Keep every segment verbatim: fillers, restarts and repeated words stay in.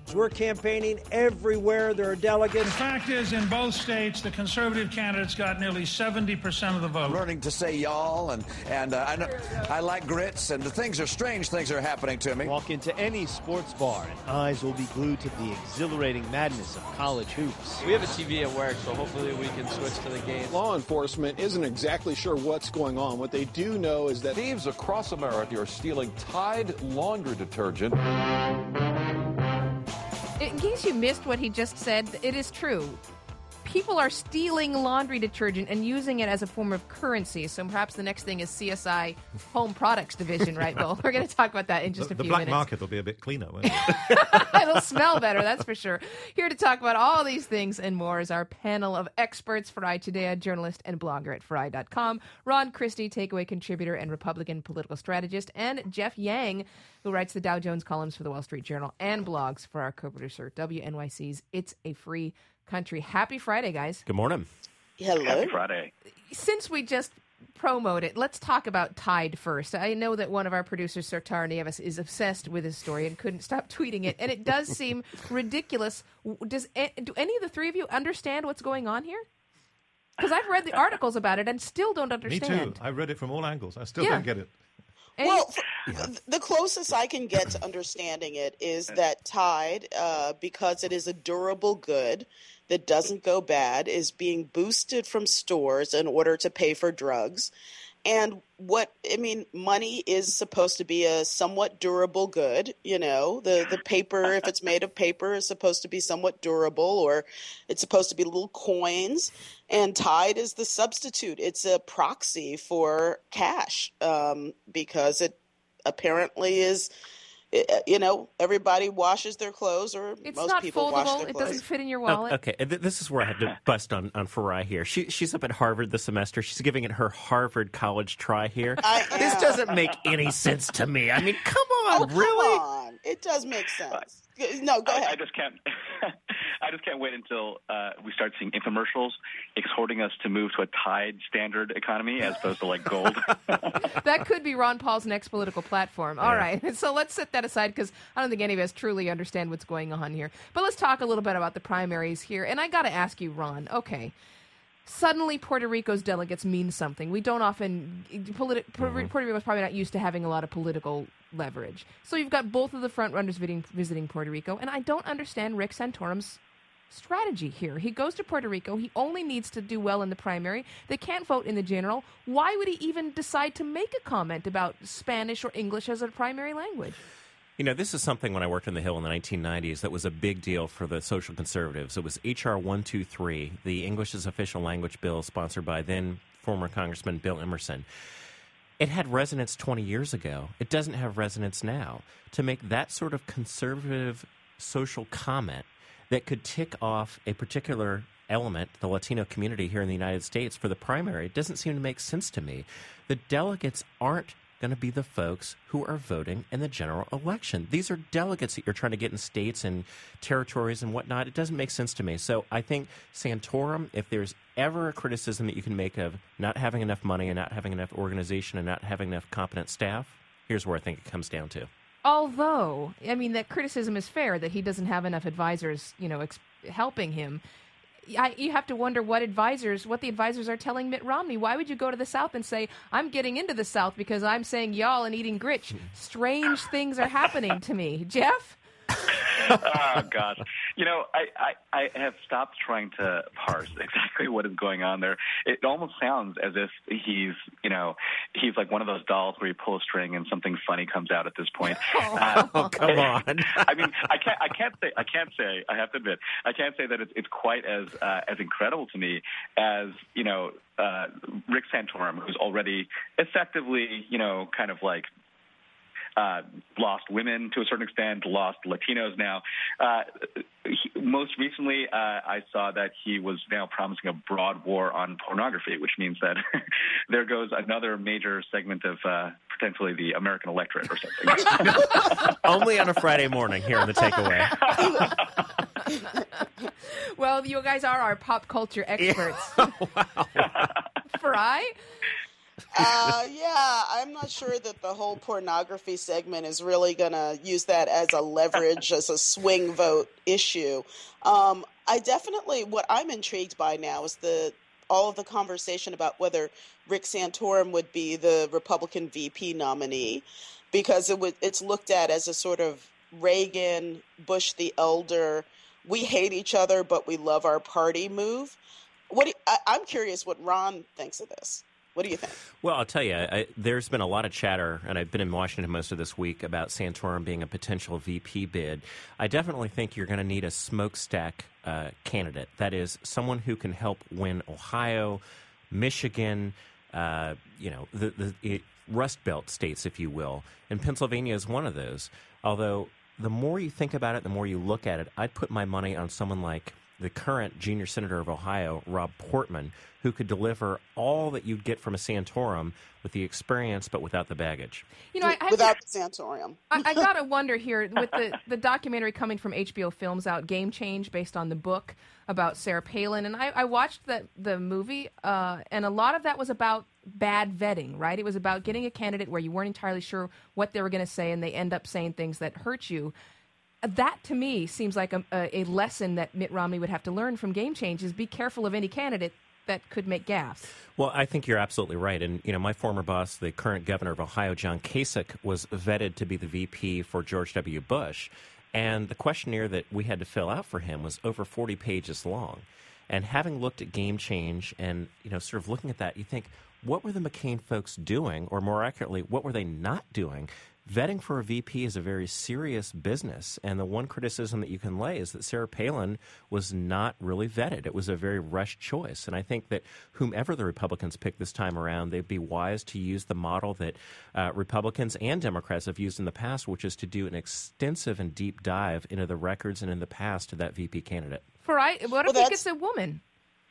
We're campaigning everywhere there are delegates. The fact is, in both states, the conservative candidates got nearly seventy percent of the vote. Learning to say y'all, and, and uh, I, know, I like grits, and the things are strange things are happening to me. Walk into any sports bar, and eyes will be glued to the exhilarating madness of college hoops. We have a T V at work, so hopefully we can switch to the game. Law enforcement isn't exactly sure what's going on. What they do know is that thieves across America are stealing Tide laundry detergent. In case you missed what he just said, it is true. People are stealing laundry detergent and using it as a form of currency. So perhaps the next thing is C S I Home Products Division, right, Bill? We're going to talk about that in just the, a few minutes. The black minutes. market will be a bit cleaner, won't it? It'll smell better, that's for sure. Here to talk about all these things and more is our panel of experts. Farai Chideya, journalist and blogger at Farai dot com. Ron Christie, takeaway contributor and Republican political strategist. And Jeff Yang, who writes the Dow Jones columns for the Wall Street Journal and blogs for our co-producer, W N Y C's It's a Free Country. Happy Friday, guys. Good morning. Hello. Happy Friday. Since we just promoted it, let's talk about Tide first. I know that one of our producers, Sartar Nieves, is obsessed with this story and couldn't stop tweeting it, and it does seem ridiculous. Does do any of the three of you understand what's going on here? Because I've read the articles about it and still don't understand. Me too. I read it from all angles. I still Yeah. don't get it. Well, the closest I can get to understanding it is that Tide, uh, because it is a durable good that doesn't go bad, is being boosted from stores in order to pay for drugs. And what, I mean, money is supposed to be a somewhat durable good. You know, the, the paper, if it's made of paper, is supposed to be somewhat durable, or it's supposed to be little coins. And Tide is the substitute. It's a proxy for cash um, because it apparently is, you know, everybody washes their clothes, or It's most not people wash foldable. their It clothes. doesn't fit in your Oh, wallet. okay, th- this is where I have to bust on, on Farai here. She, she's up at Harvard this semester. She's giving it her Harvard college try here. I This am. doesn't make any sense to me. I mean, come on, Oh, come really? on. It does make sense. No, go I, ahead. I just can't. I just can't wait until uh, we start seeing infomercials exhorting us to move to a Tide standard economy as opposed to like gold. That could be Ron Paul's next political platform. All Yeah. right, so let's set that aside because I don't think any of us truly understand what's going on here. But let's talk a little bit about the primaries here. And I got to ask you, Ron, okay, suddenly Puerto Rico's delegates mean something. We don't often, politi- mm-hmm. Puerto Rico's probably not used to having a lot of political leverage. So you've got both of the front runners visiting, visiting Puerto Rico, and I don't understand Rick Santorum's strategy here. He goes to Puerto Rico. He only needs to do well in the primary. They can't vote in the general. Why would he even decide to make a comment about Spanish or English as a primary language? You know, this is something when I worked on the Hill in the nineteen nineties that was a big deal for the social conservatives. It was H R one twenty-three, the English as official language bill sponsored by then former Congressman Bill Emerson. It had resonance twenty years ago. It doesn't have resonance now. To make that sort of conservative social comment that could tick off a particular element, the Latino community here in the United States, for the primary, it doesn't seem to make sense to me. The delegates aren't going to be the folks who are voting in the general election. These are delegates that you're trying to get in states and territories and whatnot. It doesn't make sense to me. So I think Santorum, if there's ever a criticism that you can make of not having enough money and not having enough organization and not having enough competent staff, here's where I think it comes down to. Although, I mean, that criticism is fair that he doesn't have enough advisors, you know, ex- helping him. I, you have to wonder what advisors, what the advisors are telling Mitt Romney. Why would you go to the South and say, I'm getting into the South because I'm saying y'all and eating grits? Strange things are happening to me. Jeff? Oh, gosh. You know, I, I, I have stopped trying to parse exactly what is going on there. It almost sounds as if he's, you know, he's like one of those dolls where you pull a string and something funny comes out at this point. Uh, oh, come on. I mean, I can't, I can't say, I can't say, I have to admit, I can't say that it's, it's quite as, uh, as incredible to me as, you know, uh, Rick Santorum, who's already effectively, you know, kind of like, Uh, lost women to a certain extent, lost Latinos now. Uh, he, most recently, uh, I saw that he was now promising a broad war on pornography, which means that there goes another major segment of uh, potentially the American electorate or something. Only on a Friday morning here in the Takeaway. Well, you guys are our pop culture experts. Yeah. Oh, wow. Farai? Uh, yeah, I'm not sure that the whole pornography segment is really going to use that as a leverage, as a swing vote issue. Um, I definitely, what I'm intrigued by now is the all of the conversation about whether Rick Santorum would be the Republican V P nominee, because it would, it's looked at as a sort of Reagan, Bush the elder, we hate each other, but we love our party move. What do you, I, I'm curious what Ron thinks of this. What do you think? Well, I'll tell you, I, there's been a lot of chatter, and I've been in Washington most of this week, about Santorum being a potential V P bid. I definitely think you're going to need a smokestack uh, candidate. That is, someone who can help win Ohio, Michigan, uh, you know, the, the it, Rust Belt states, if you will. And Pennsylvania is one of those. Although, the more you think about it, the more you look at it, I'd put my money on someone like the current junior senator of Ohio, Rob Portman, who could deliver all that you'd get from a Santorum with the experience but without the baggage. You know, I, I without the Santorum. I, I gotta wonder here, with the, the documentary coming from H B O Films out, Game Change, based on the book about Sarah Palin, and I, I watched the, the movie, uh, and a lot of that was about bad vetting, right? It was about getting a candidate where you weren't entirely sure what they were going to say, and they end up saying things that hurt you. That, to me, seems like a, a lesson that Mitt Romney would have to learn from Game Change, is be careful of any candidate that could make gaffes. Well, I think you're absolutely right. And, you know, my former boss, the current governor of Ohio, John Kasich, was vetted to be the V P for George W. Bush. And the questionnaire that we had to fill out for him was over forty pages long. And having looked at Game Change and, you know, sort of looking at that, you think, what were the McCain folks doing? Or more accurately, what were they not doing? Vetting for a V P is a very serious business, and the one criticism that you can lay is that Sarah Palin was not really vetted. It was a very rushed choice, and I think that whomever the Republicans pick this time around, they'd be wise to use the model that uh, Republicans and Democrats have used in the past, which is to do an extensive and deep dive into the records and in the past of that V P candidate. For I, what if well, it gets a woman?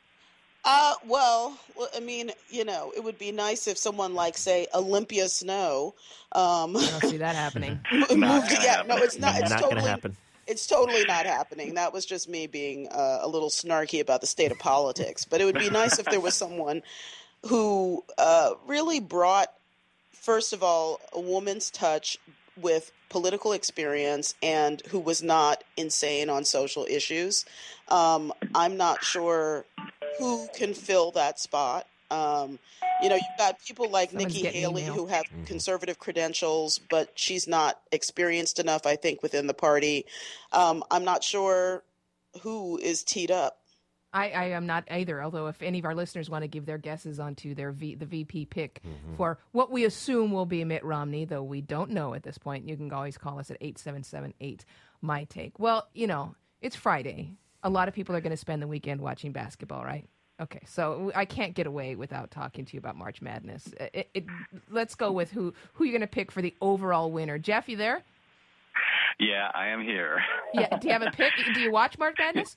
Uh, well, I mean, you know, it would be nice if someone like, say, Olympia Snow. Um, I don't see that happening. moved, yeah, no, it's not. It's not totally, going to happen. It's totally not happening. That was just me being uh, a little snarky about the state of politics. But it would be nice if there was someone who uh, really brought, first of all, a woman's touch with political experience and who was not insane on social issues. Um, I'm not sure who can fill that spot. Um, you know, you've got people like Someone's Nikki getting Haley email. who have conservative credentials, but she's not experienced enough, I think, within the party. Um, I'm not sure who is teed up. I, I am not either, although if any of our listeners want to give their guesses onto their v, the V P pick Mm-hmm. for what we assume will be Mitt Romney, though we don't know at this point, you can always call us at eight seven seven eight, my take. Well, you know, it's Friday. A lot of people are going to spend the weekend watching basketball, right? Okay, so I can't get away without talking to you about March Madness. It, it, let's go with who, who you're going to pick for the overall winner. Jeff, you there? Yeah, I am here. Yeah. Do you have a pick? Do you watch March Madness?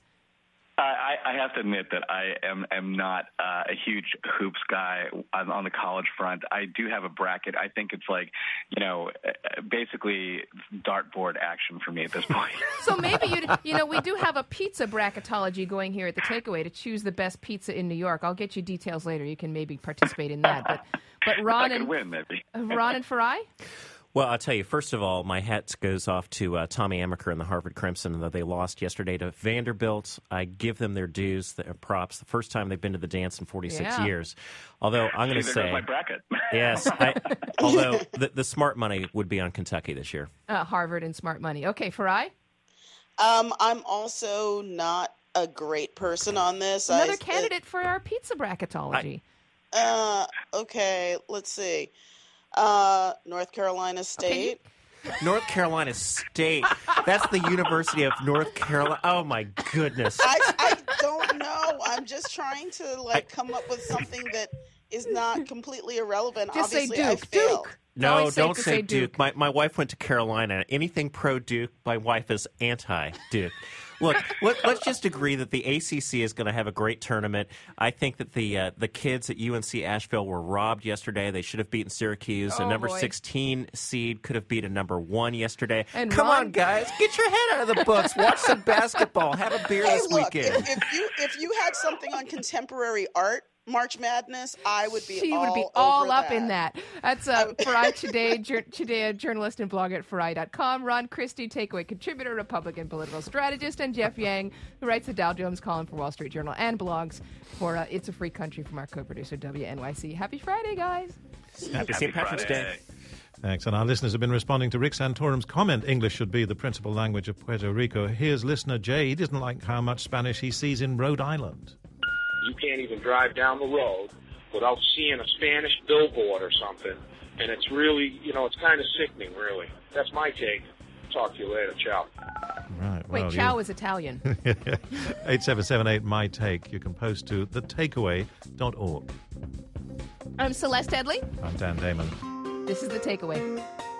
I, I have to admit that I am am not uh, a huge hoops guy on, on the college front. I do have a bracket. I think it's like, you know, basically dartboard action for me at this point. So maybe you you know we do have a pizza bracketology going here at the Takeaway to choose the best pizza in New York. I'll get you details later. You can maybe participate in that. But but Ron I could and win maybe. Ron and Farai? Well, I'll tell you, first of all, my hat goes off to uh, Tommy Amaker and the Harvard Crimson, though they lost yesterday to Vanderbilt. I give them their dues, their props. The first time they've been to the dance in forty-six Yeah. years. Although I'm going to See, say, there goes my bracket. yes, I, although the, the smart money would be on Kentucky this year. Uh, Harvard and smart money. Okay, Farai? Um, I'm also not a great person on this. Another I, candidate for our pizza bracketology. Uh, okay, let's see. Uh, North Carolina State. North Carolina State. That's the University of North Carolina. Oh, my goodness. I, I don't know. I'm just trying to like come up with something that is not completely irrelevant. Just say Obviously, I Duke. failed. Duke. No, Always safe don't to say say Duke. Duke. My my wife went to Carolina. Anything pro-Duke, my wife is anti-Duke. Look, let, let's just agree that the A C C is going to have a great tournament. I think that the uh, the kids at U N C Asheville were robbed yesterday. They should have beaten Syracuse. Oh, a number boy. sixteen seed could have beaten a number one yesterday. And Come Ron- on, guys, get your head out of the books. Watch some basketball. Have a beer Hey, this look, weekend. if, if you if you had something on contemporary art March Madness, I would be she all would be all over up that. in that. That's uh, Farai today, jur- today, a journalist and blogger at Farai dot com. Ron Christie, takeaway contributor, Republican political strategist, and Jeff Yang, who writes the Dow Jones column for Wall Street Journal and blogs for uh, It's a Free Country from our co-producer W N Y C. Happy Friday, guys! Happy Saint Patrick's Day. Thanks. And our listeners have been responding to Rick Santorum's comment, English should be the principal language of Puerto Rico. Here's listener Jay. He doesn't like how much Spanish he sees in Rhode Island. You can't even drive down the road without seeing a Spanish billboard or something. And it's really, you know, it's kind of sickening, really. That's my take. Talk to you later. Ciao. Right. Wait, well, ciao you... is Italian. eight seven seven eight, my take. You can post to the takeaway dot org. I'm Celeste Headley. I'm Dan Damon. This is The Takeaway.